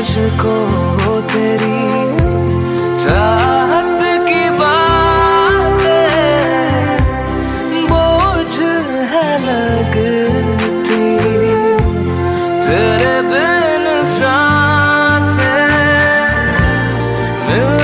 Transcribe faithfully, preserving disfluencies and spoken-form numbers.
मुझको तेरी चाहत की बातें बोझ है लगती, तेरे बिन सांसें मिल